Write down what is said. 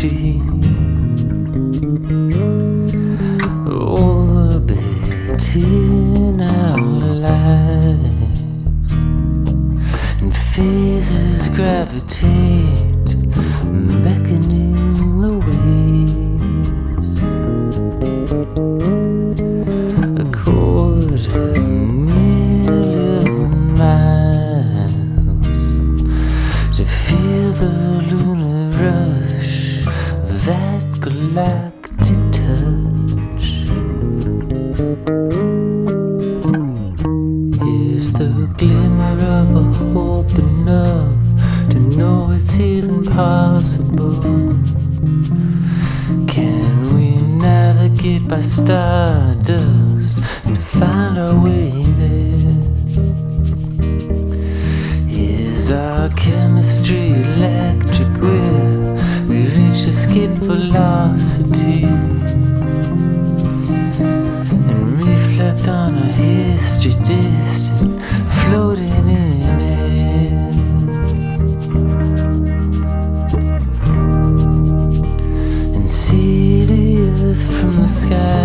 galaxy orbiting our lives, and phases gravitate, beckoning the waves. A 250,000 miles to feel the lunar rush of that galactic touch. Is the glimmer of a hope enough to know it's even possible? Can we navigate by stardust and find our way there? Is our chemistry electric where we reach escape velocity and reflect on our history distant, floating in air? And see the earth from the sky